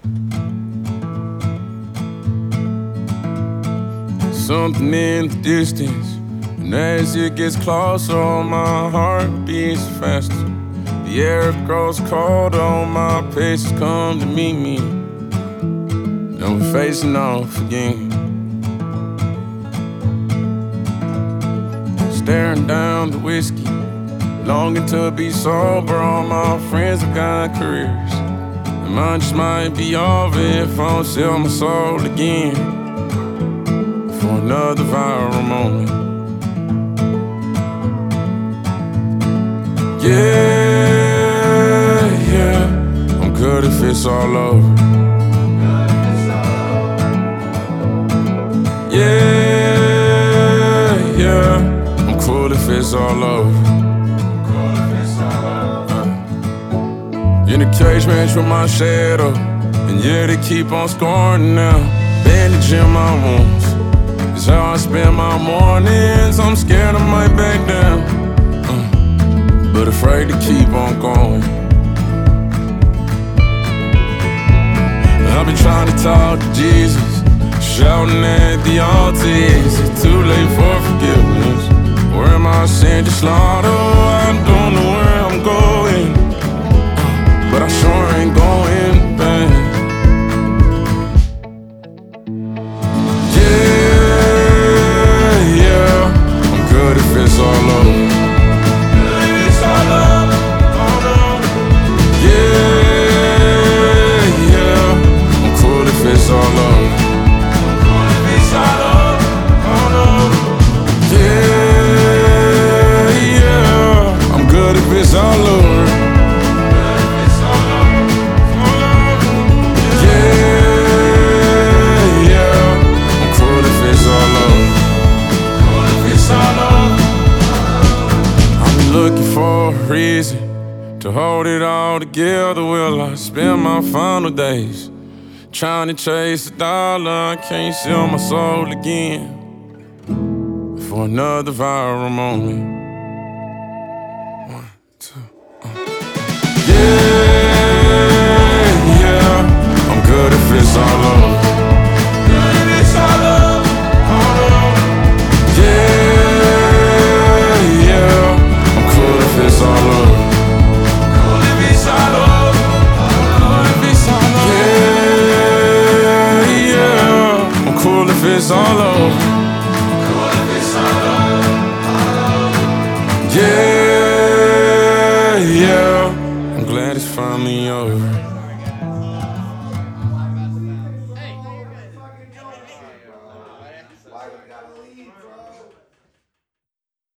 Something in the distance, and as it gets closer, my heart beats faster. The air grows colder, my pace has come to meet me, and we're facing off again. Staring down the whiskey, longing to be sober. All my friends have got careers, and mine just might be over if I don't sell my soul again for another viral moment. Yeah, yeah, I'm good if it's all over. Yeah, yeah, I'm cool if it's all over. In a cage match with my shadow, and yeah, they keep on scoring now. Bandaging my wounds is how I spend my mornings. I'm scared I might back down, but afraid to keep on going. I've been trying to talk to Jesus, shouting at the altar. Is it too late for forgiveness? Where am I sent to slaughter? I don't know where I'm going, but I sure ain't going back. Yeah, yeah, I'm good if it's all over. It's all over, all over. Yeah, yeah, I'm cool if it's all over. Cool if it's all over, all over. Yeah, yeah, I'm good if it's all over. Looking for a reason to hold it all together. Will I spend my final days trying to chase a dollar? I can't sell my soul again for another viral moment. One, two, yeah, yeah, I'm good if it's all over. Good if it's all over, all over. Yeah, yeah, it's all over. Cool if it's all over. Cool if it's all over. Yeah, yeah, I'm cool if it's all over. Cool if it's all over. Yeah, yeah, I'm glad it's finally over. Why we gotta leave, bro?